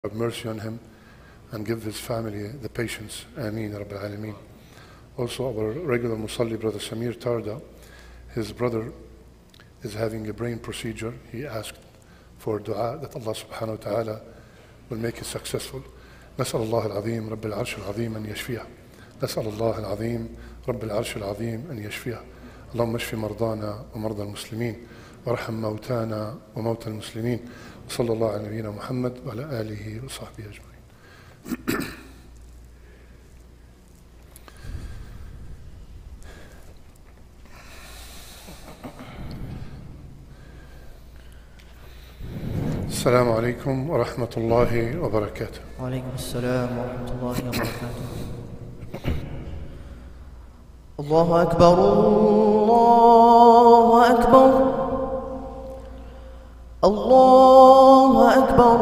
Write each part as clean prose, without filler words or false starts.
have mercy on him and give his family the patience. Ameen, Rabbil Alameen. Also, our regular Musalli brother Samir Tarda, his brother is having a brain procedure. He asked for dua that Allah subhanahu wa ta'ala will make it successful. نسأل الله العظيم رب العرش العظيم أن يشفيه. نسأل الله العظيم رب العرش العظيم أن يشفيه. اللهم اشف مرضانا ومرضى المسلمين وارحم موتانا وموتى المسلمين. وصلى الله على نبينا محمد وعلى آله وصحبه أجمعين. السلام عليكم ورحمة الله وبركاته. وعليكم السلام ورحمة الله وبركاته. الله أكبر الله أكبر الله أكبر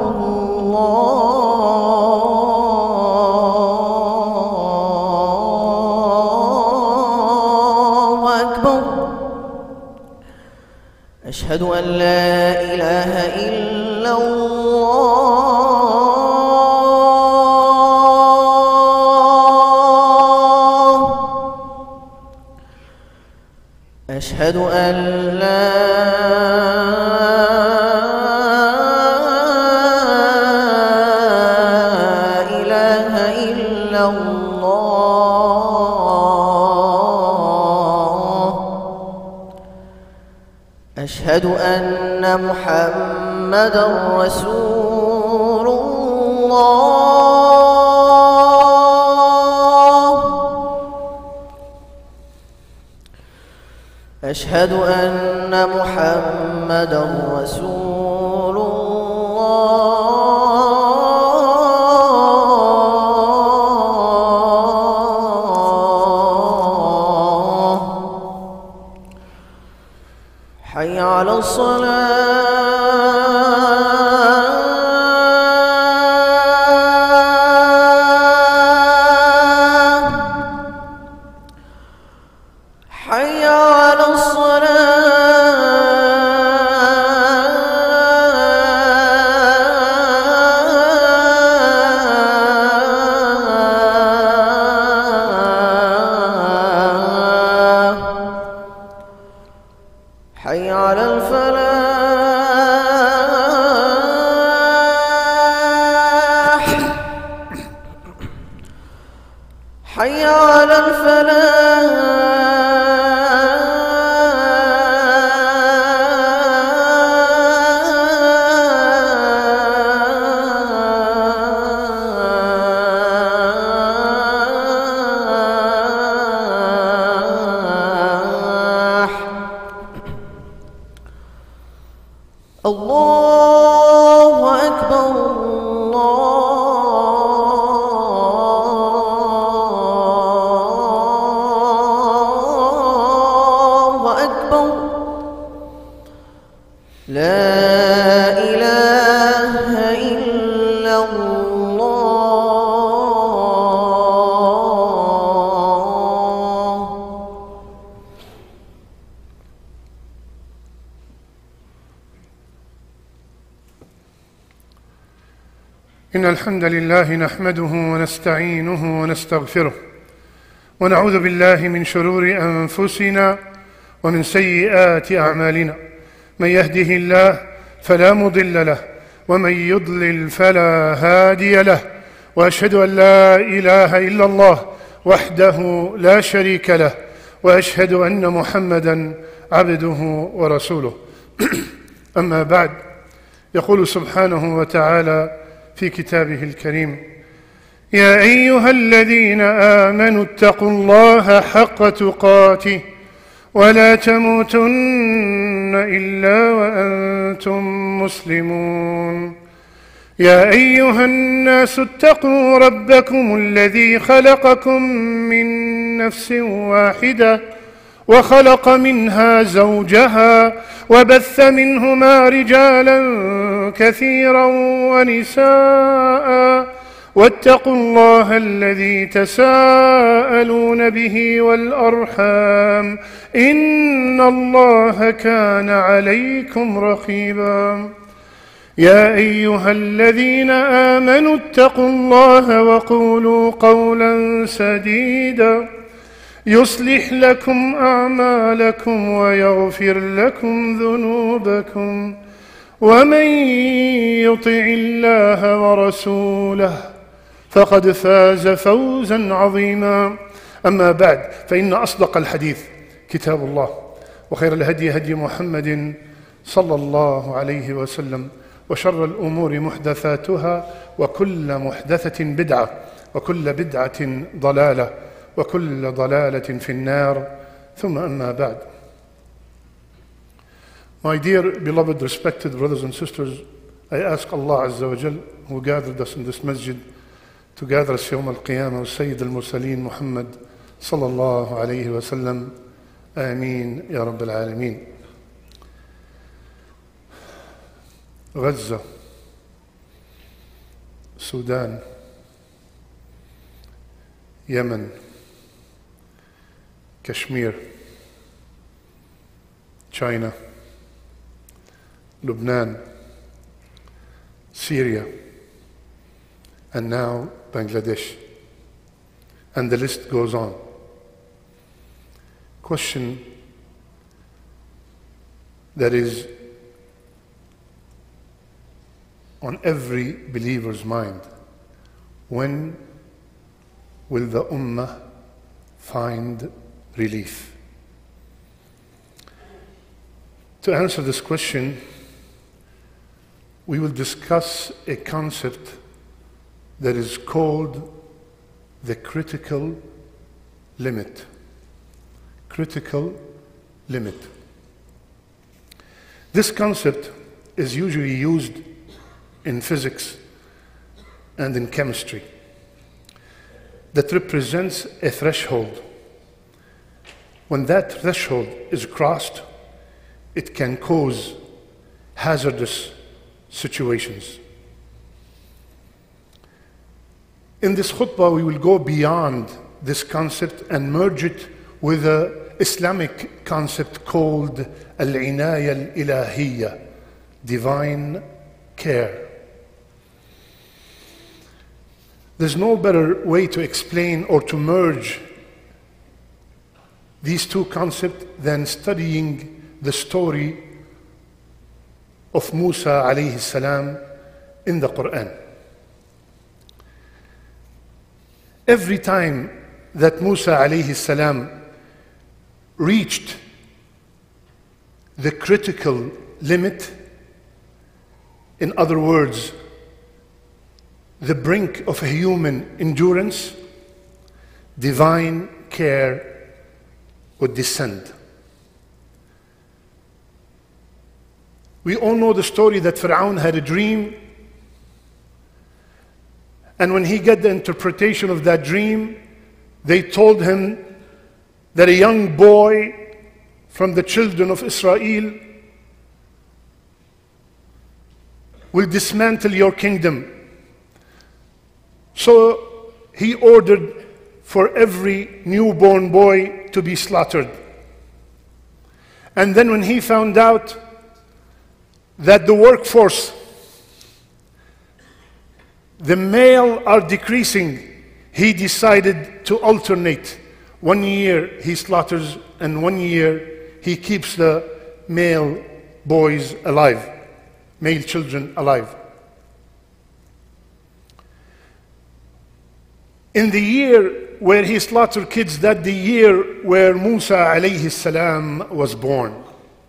الله أكبر. أشهد أن لا إله إلا الله. أشهد أن لا إله إلا الله. أشهد أن محمدًا رسول الله. أشهد أن محمدًا رسول الله. حي على الصلاة. حي على الصلاة. حي على الفلاح. حي على الفلاح. الله أكبر الله أكبر. لا إله إلا الله. إن الحمد لله نحمده ونستعينه ونستغفره ونعوذ بالله من شرور أنفسنا ومن سيئات أعمالنا. من يهده الله فلا مضل له ومن يضلل فلا هادي له. وأشهد أن لا إله إلا الله وحده لا شريك له وأشهد أن محمدًا عبده ورسوله. أما بعد، يقول سبحانه وتعالى في كتابه الكريم: يا أيها الذين آمنوا اتقوا الله حق تقاته ولا تموتن إلا وأنتم مسلمون. يا أيها الناس اتقوا ربكم الذي خلقكم من نفس واحدة وخلق منها زوجها وبث منهما رجالا كثيرا ونساء واتقوا الله الذي تساءلون به والأرحام إن الله كان عليكم رقيبا. يا أيها الذين آمنوا اتقوا الله وقولوا قولا سديدا يصلح لكم أعمالكم ويغفر لكم ذنوبكم ومن يطع الله ورسوله فقد فاز فوزا عظيما. أما بعد، فإن أصدق الحديث كتاب الله، وخير الهدي هدي محمد صلى الله عليه وسلم، وشر الأمور محدثاتها، وكل محدثة بدعة، وكل بدعة ضلالة، وكل ضلالة في النار. ثم أما بعد. My dear, beloved, respected brothers and sisters, I ask Allah Azza wa Jal, who gathered us in this masjid, to gather us Yawm al-Qiyamah with Sayyid al-Mursaleen Muhammad sallallahu alayhi wa sallam. Ameen ya Rabbil Alameen. Gaza, Sudan, Yemen, Kashmir, China, Lebanon, Syria, and now Bangladesh. And the list goes on. Question that is on every believer's mind: when will the Ummah find relief? To answer this question, we will discuss a concept that is called the critical limit. Critical limit. This concept is usually used in physics and in chemistry that represents a threshold. When that threshold is crossed, it can cause hazardous situations. In this khutbah, we will go beyond this concept and merge it with an Islamic concept called al-inaya al-ilahiyya, divine care. There's no better way to explain or to merge these two concepts than studying the story of Musa alayhi salam in the Quran. Every time that Musa alayhi salam reached the critical limit, in other words, the brink of a human endurance, divine care would descend. We all know the story that Fir'aun had a dream, and when he got the interpretation of that dream, they told him that a young boy from the children of Israel will dismantle your kingdom. So he ordered for every newborn boy to be slaughtered. And then when he found out that the workforce, the male are decreasing, he decided to alternate. 1 year he slaughters, and 1 year he keeps the male boys alive, male children alive. In the year where he slaughtered kids, that the year where Musa alayhi salam was born.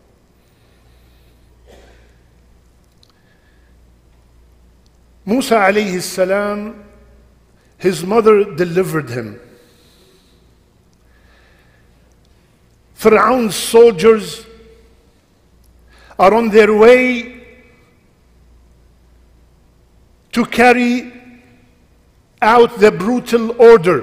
Musa alayhi salam, his mother delivered him. Fir'aun's soldiers are on their way to carry out the brutal order.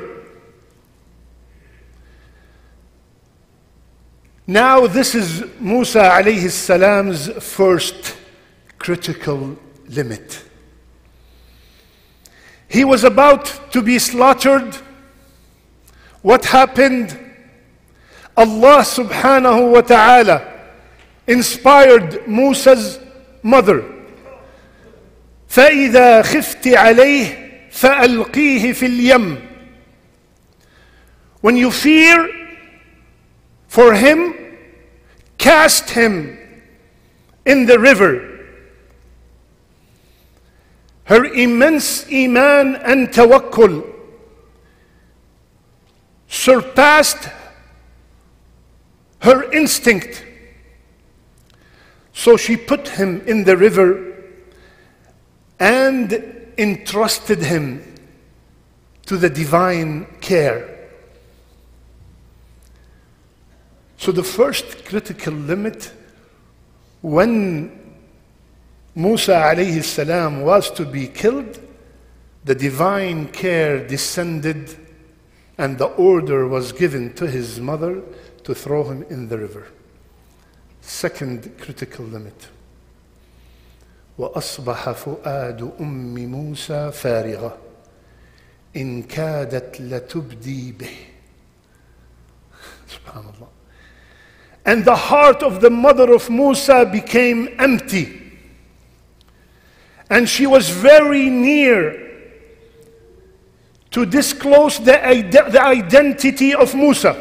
Now this is Musa alayhi salam's first critical limit. He was about to be slaughtered. What happened? Allah subhanahu wa ta'ala inspired Musa's mother فإذا خفت عليه فألقيه في اليم. When you fear for him, cast him in the river. Her immense iman and tawakkul surpassed her instinct. So she put him in the river and entrusted him to the divine care. So the first critical limit, when Musa alayhi salam was to be killed, the divine care descended and the order was given to his mother to throw him in the river. Second critical limit. وأصبح فؤاد أم موسى فارغة إن كادت لتبدي به. Subhanallah. And the heart of the mother of Musa became empty. And she was very near to disclose the identity of Musa.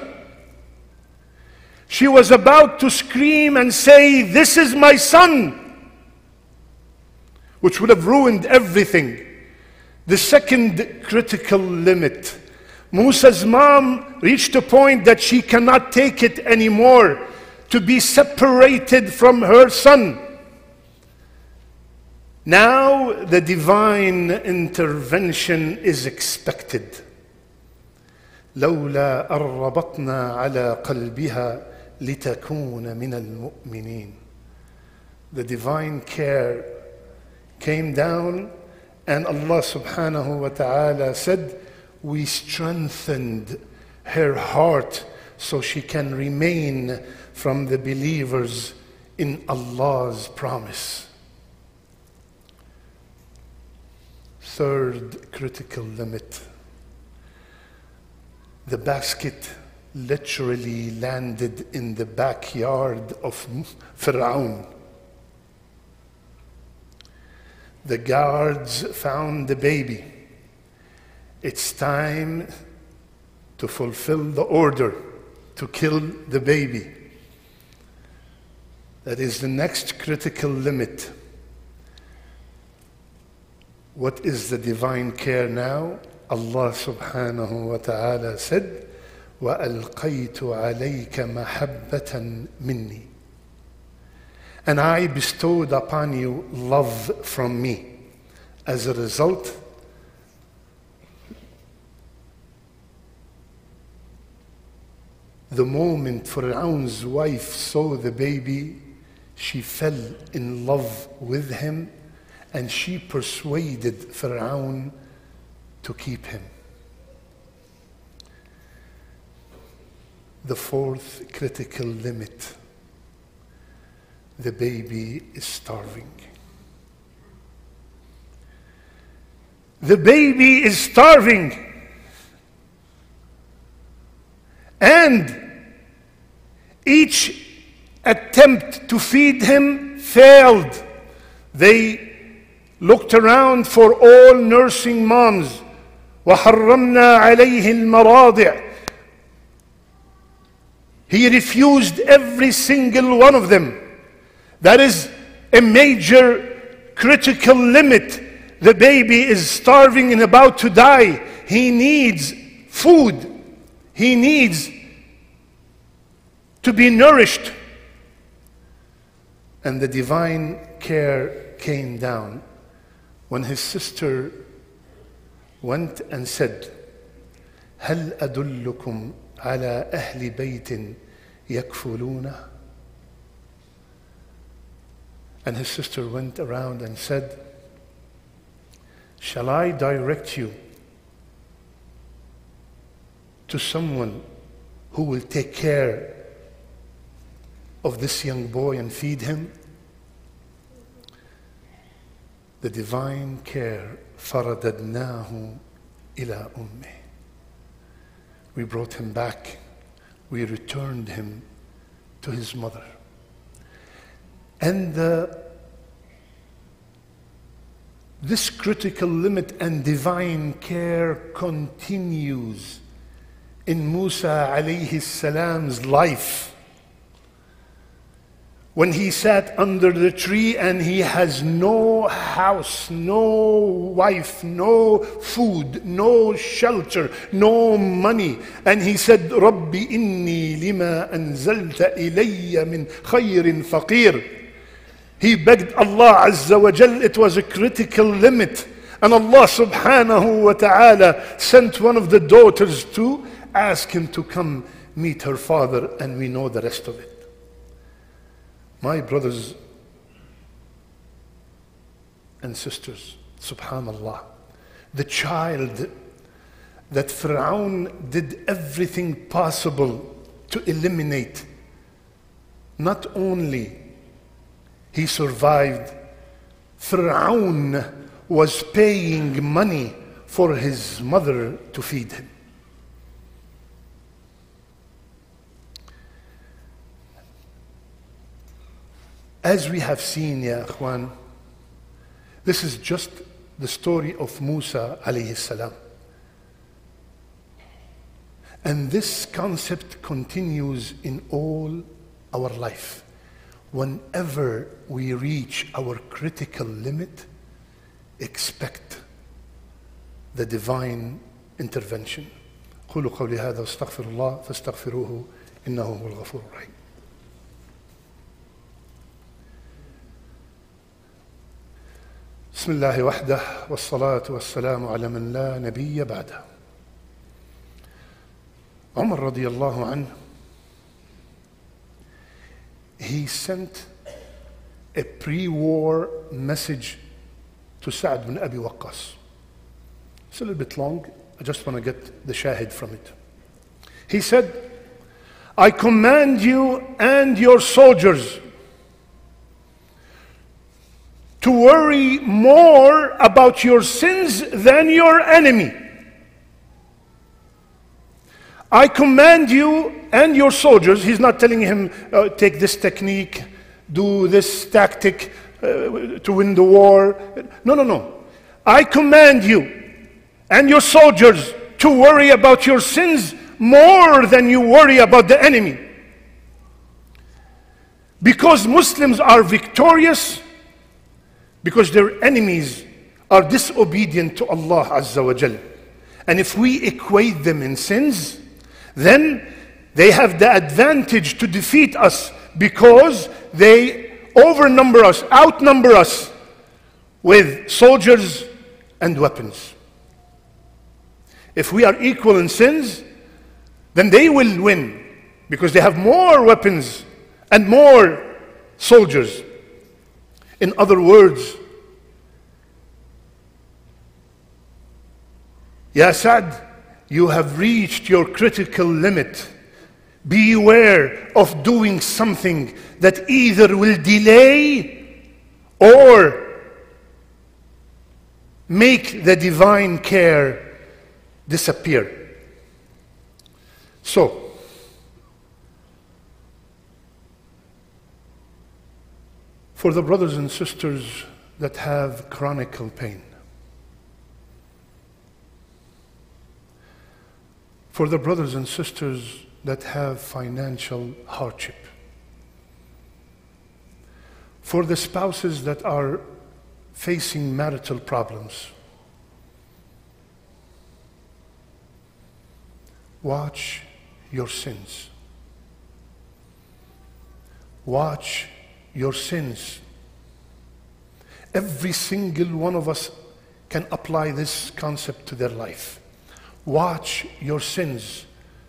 She was about to scream and say, "This is my son," which would have ruined everything. The second critical limit. Musa's mom reached a point that she cannot take it anymore to be separated from her son. Now the divine intervention is expected. لولا أن ربطنا على قلبها لتكون من المؤمنين. The divine care came down, and Allah subhanahu wa ta'ala said, we strengthened her heart so she can remain from the believers in Allah's promise. Third critical limit. The basket literally landed in the backyard of Fir'aun. The guards found the baby. It's time to fulfill the order to kill the baby. That is the next critical limit. What is the divine care now? Allah subhanahu wa ta'ala said, وَأَلْقَيْتُ عَلَيْكَ مَحَبَّةً مِنِّي. And I bestowed upon you love from me. As a result, the moment Fir'aun's wife saw the baby, she fell in love with him, and she persuaded Fir'aun to keep him. The fourth critical limit. The baby is starving. The baby is starving. And each attempt to feed him failed. They looked around for all nursing moms. وَحَرَّمْنَا عَلَيْهِ الْمَرَاضِعِ. He refused every single one of them. That is a major critical limit. The baby is starving and about to die. He needs food. He needs to be nourished. And the divine care came down when his sister went and said, هل أدلكم على أهل بيت يكفلونه. And his sister went around and said, shall I direct you to someone who will take care of this young boy and feed him? The divine care, فَرَدَدْنَاهُ إِلَىٰ أُمِّهِ. We brought him back. We returned him to his mother. And the This critical limit and divine care continues in Musa alayhi salam's life. When he sat under the tree and he has no house, no wife, no food, no shelter, no money. And he said, Rabbi inni lima anzalta ilayya min khayrin faqir. He begged Allah Azza wa Jal. It was a critical limit. And Allah subhanahu wa ta'ala sent one of the daughters to ask him to come meet her father, and we know the rest of it. My brothers and sisters, subhanallah, the child that Fir'aun did everything possible to eliminate, not only he survived, Fir'aun was paying money for his mother to feed him. As we have seen, ya akhwan, this is just the story of Musa alayhi salam. And this concept continues in all our life. Whenever we reach our critical limit, expect the divine intervention. قولوا قولي هذا واستغفر الله فاستغفروه إنه هو الغفور الرحيم. بسم الله وحده والصلاة والسلام على من لا نبي بعده. Umar radiallahu anhu, he sent a pre-war message to Sa'd bin Abi Waqqas. It's a little bit long. I just want to get the shahid from it. He said, I command you and your soldiers to worry more about your sins than your enemy. I command you and your soldiers. He's not telling him, take this technique, do this tactic to win the war. No. I command you and your soldiers to worry about your sins more than you worry about the enemy. Because Muslims are victorious, because their enemies are disobedient to Allah Azza wa Jal. And if we equate them in sins, then they have the advantage to defeat us because they outnumber us with soldiers and weapons. If we are equal in sins, then they will win because they have more weapons and more soldiers. In other words, Ya Sa'd, you have reached your critical limit. Beware of doing something that either will delay or make the divine care disappear. So, for the brothers and sisters that have chronic pain, for the brothers and sisters that have financial hardship, for the spouses that are facing marital problems, watch your sins. Watch your sins. Every single one of us can apply this concept to their life. Watch your sins.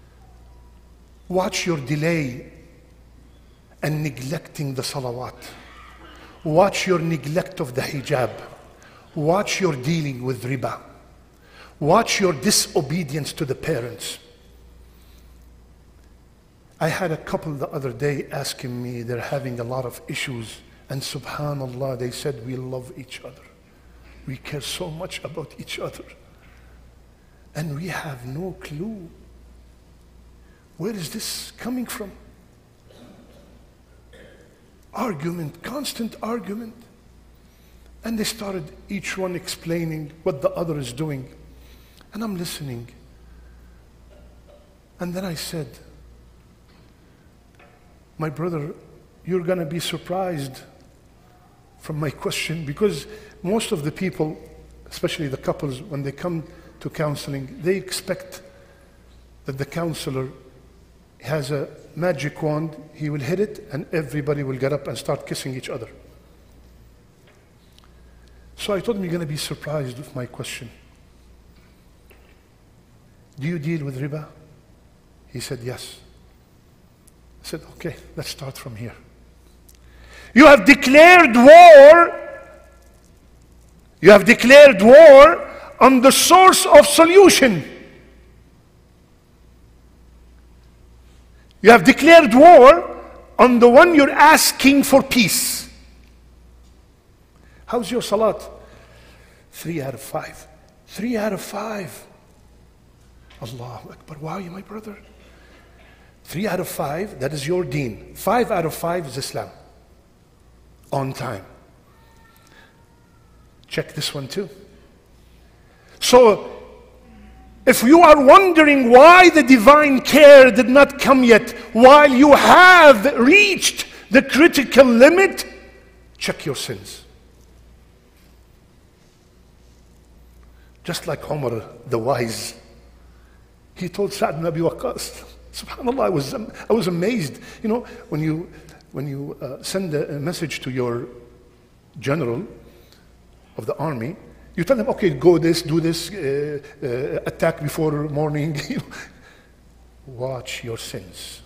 Watch your delay and neglecting the salawat. Watch your neglect of the hijab. Watch your dealing with riba. Watch your disobedience to the parents. I had a couple the other day asking me, they're having a lot of issues, and subhanallah, they said, we love each other. We care so much about each other. And we have no clue. Where is this coming from? Argument, constant argument. And they started each one explaining what the other is doing. And I'm listening. And then I said, my brother, you're going to be surprised from my question, because most of the people, especially the couples, when they come to counseling, they expect that the counselor has a magic wand, he will hit it, and everybody will get up and start kissing each other. So I told him, you're going to be surprised with my question. Do you deal with riba? He said, yes. I said, okay, let's start from here. You have declared war. You have declared war on the source of solution. You have declared war on the one you're asking for peace. How's your salat? 3 out of 5. 3 out of 5. Allahu Akbar. Why, my brother? 3 out of 5, that is your deen. 5 out of 5 is Islam. On time. Check this one too. So, if you are wondering why the divine care did not come yet, while you have reached the critical limit, check your sins. Just like Umar, the wise, he told Sa'd ibn Abi Waqqas, subhanAllah, I was amazed. You know, when you send a message to your general of the army, you tell them, okay, go this, do this, attack before morning. Watch your sins.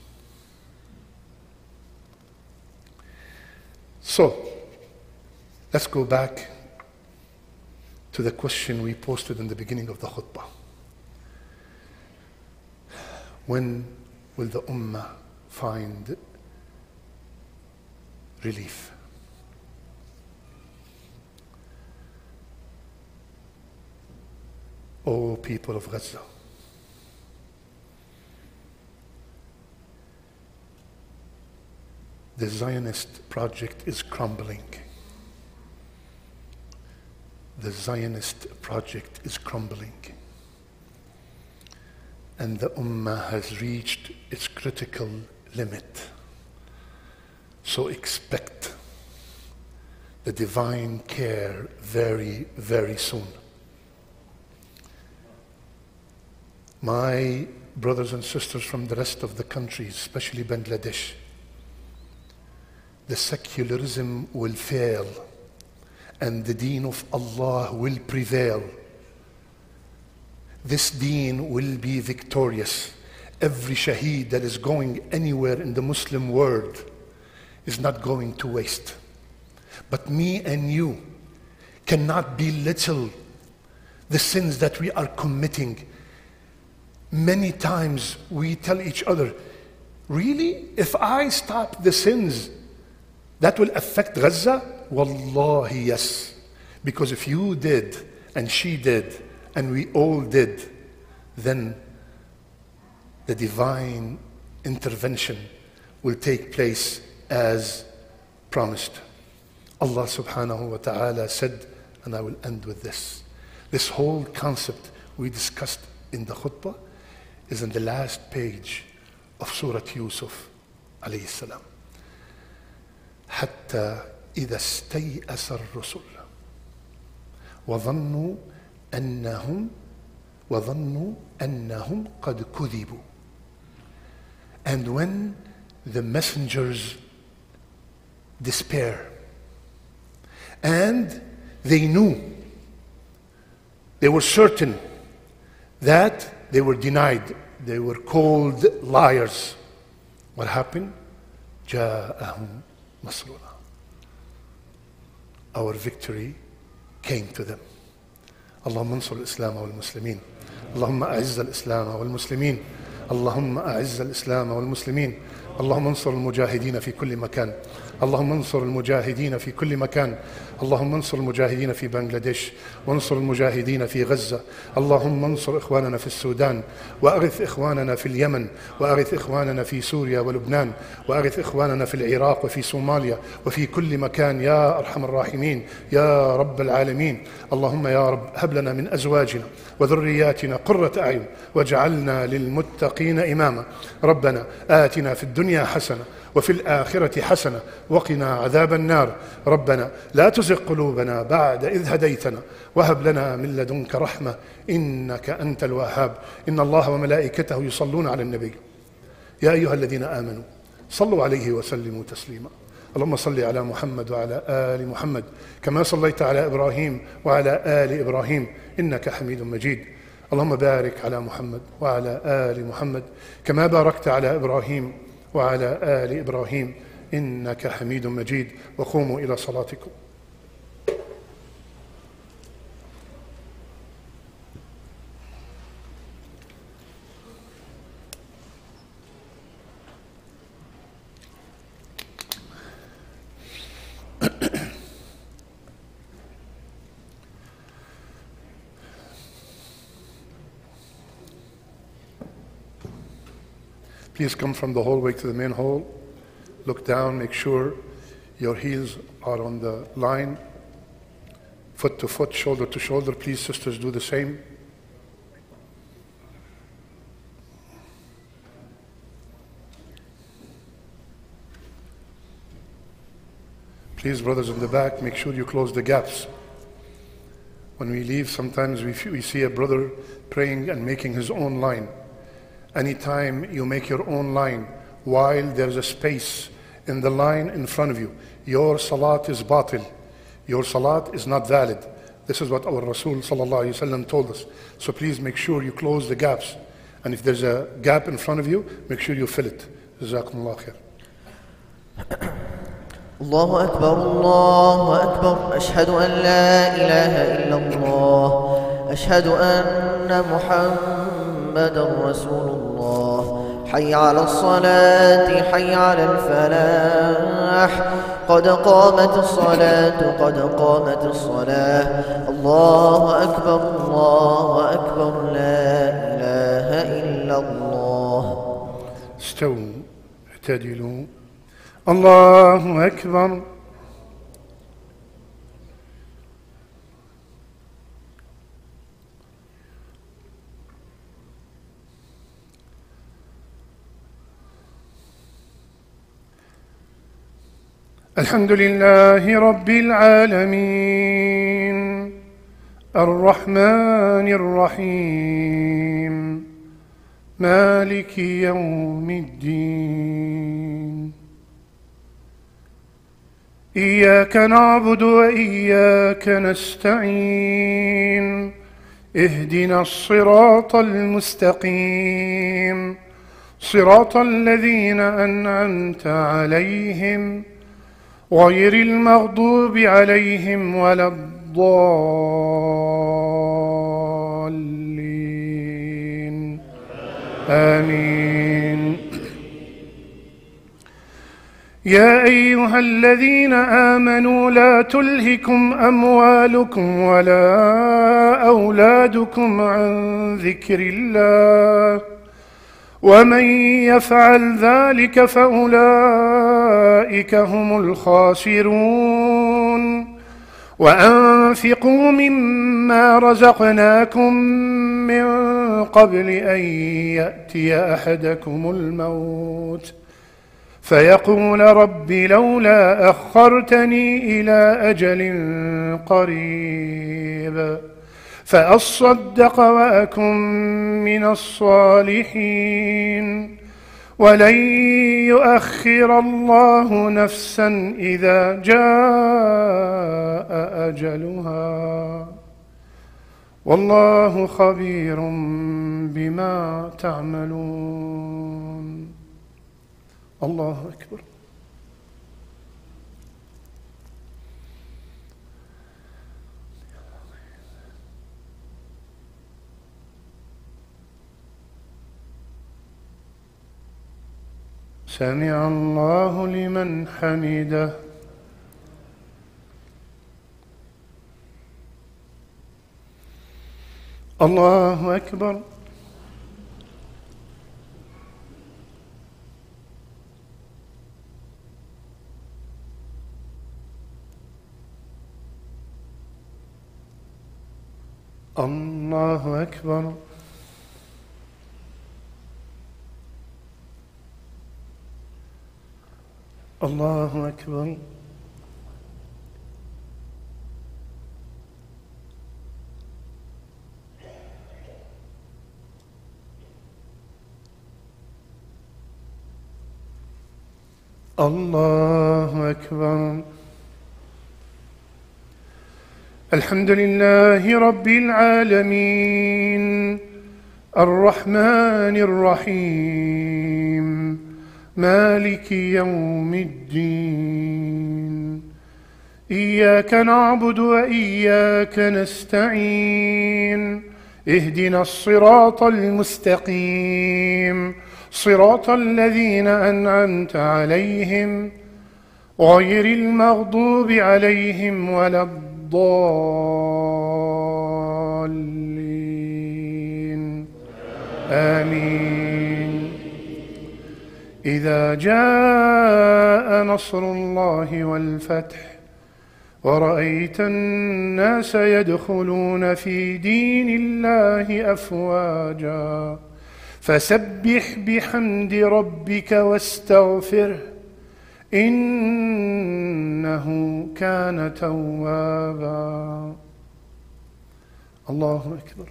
So, let's go back to the question we posted in the beginning of the khutbah. When will the ummah find relief? O people of Gaza, the Zionist project is crumbling. The Zionist project is crumbling. And the Ummah has reached its critical limit. So expect the divine care very, very soon. My brothers and sisters from the rest of the countries, especially Bangladesh, the secularism will fail and the deen of Allah will prevail. This deen will be victorious. Every shaheed that is going anywhere in the Muslim world is not going to waste. But me and you cannot belittle the sins that we are committing. Many times we tell each other, really? If I stop the sins, that will affect Gaza? Wallahi, yes. Because if you did, and she did, and we all did, then the divine intervention will take place as promised. Allah subhanahu wa ta'ala said, and I will end with this. This whole concept we discussed in the khutbah is in the last page of Surah Yusuf alayhi salam. حتى إذا استيأس الرسل وظنوا أنهم قد كذبوا. And when the messengers despair and they knew, they were certain that they were denied, they were called liars, what happened? جاءهم نصرنا. Our victory came to them. اللهم انصر الإسلام والمسلمين. اللهم أعز الإسلام والمسلمين. اللهم أعز الإسلام والمسلمين. اللهم انصر المجاهدين في كل مكان، اللهم انصر المجاهدين في كل مكان، اللهم انصر المجاهدين في بنغلاديش، وانصر المجاهدين في غزة، اللهم انصر إخواننا في السودان، وأغث إخواننا في اليمن، وأغث إخواننا في سوريا ولبنان، وأغث إخواننا في العراق وفي صوماليا وفي كل مكان يا أرحم الراحمين يا رب العالمين. اللهم يا رب هب لنا من أزواجنا وذرياتنا قرة أعين واجعلنا للمتقين إماما. ربنا آتنا في الدنيا حسنة وفي الآخرة حسنة وقنا عذاب النار. ربنا لا تزغ قلوبنا بعد إذ هديتنا وهب لنا من لدنك رحمة إنك أنت الوهاب. إن الله وملائكته يصلون على النبي يا أيها الذين آمنوا صلوا عليه وسلموا تسليما. اللهم صل على محمد وعلى آل محمد كما صليت على إبراهيم وعلى آل إبراهيم إنك حميد مجيد. اللهم بارك على محمد وعلى آل محمد كما باركت على إبراهيم وعلى آل إبراهيم إنك حميد مجيد. وقوموا إلى صلاتكم. Please come from the hallway to the main hall. Look down, make sure your heels are on the line, foot to foot, shoulder to shoulder. Please, sisters, do the same. Please, brothers in the back, make sure you close the gaps. When we leave, sometimes we see a brother praying and making his own line. Anytime you make your own line while there's a space in the line in front of you, your salat is batil. Your salat is not valid. This is what our Rasul sallallahu alaihi wasallam told us. So please make sure you close the gaps. And if there's a gap in front of you, make sure you fill it. Jazakumullah khair. الله أكبر الله أكبر أشهد أن لا إله إلا الله أشهد أن محمدا رسول الله حي على الصلاة حي على الفلاح قد قامت الصلاة قد قامت الصلاة الله أكبر لا إله إلا الله. استووا اعتدلوا. الله أكبر. الحمد لله رب العالمين الرحمن الرحيم مالك يوم الدين إياك نعبد وإياك نستعين اهدنا الصراط المستقيم صراط الذين أنعمت عليهم غير المغضوب عليهم ولا الضالين آمين. يا أيها الذين آمنوا لا تلهكم أموالكم ولا أولادكم عن ذكر الله ومن يفعل ذلك فأولئك هم الخاسرون. وأنفقوا مما رزقناكم من قبل أن يأتي أحدكم الموت فيقول رب لولا أخرتني إلى أجل قريب فأصدق وأكن من الصالحين ولن يؤخر الله نفسا إذا جاء أجلها والله خبير بما تعملون. الله أكبر. سمع الله لمن حمده. الله أكبر. الله أكبر. الله أكبر. الله أكبر. الحمد لله رب العالمين الرحمن الرحيم مالك يوم الدين. إياك نعبد وإياك نستعين. اهدنا الصراط المستقيم صراط الذين أنعمت عليهم غير المغضوب عليهم ولا الضالين. آمين. إذا جاء نصر الله والفتح ورأيت الناس يدخلون في دين الله أفواجا فسبح بحمد ربك واستغفره إنه كان توابا. الله أكبر.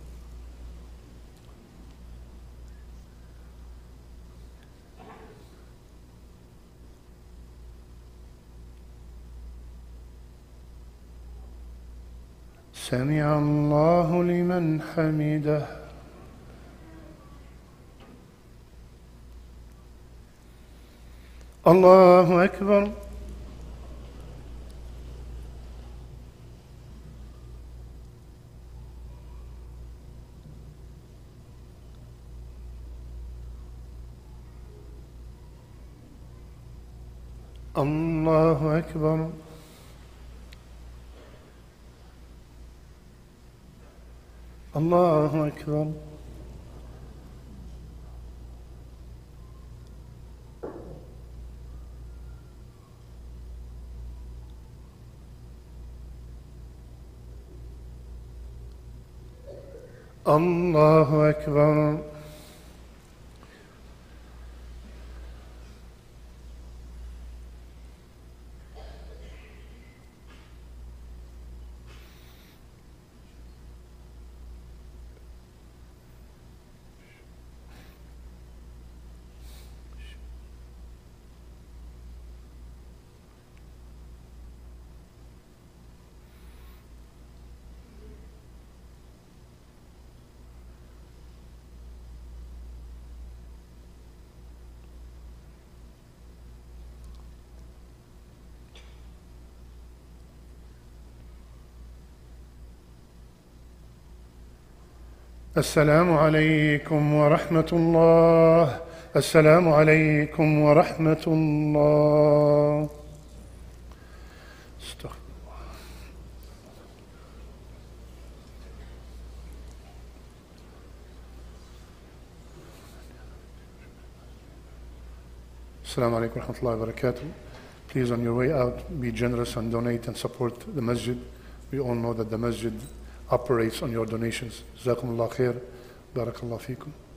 سمع الله لمن حمده. الله أكبر. الله أكبر. الله أكبر. الله أكبر. السلام عليكم ورحمة الله. السلام عليكم ورحمة الله. استغفر الله. السلام عليكم ورحمة الله وبركاته. Please, on your way out, be generous and donate and support the masjid. We all know that the masjid operates on your donations. جزاكم الله خير. بارك الله فيكم.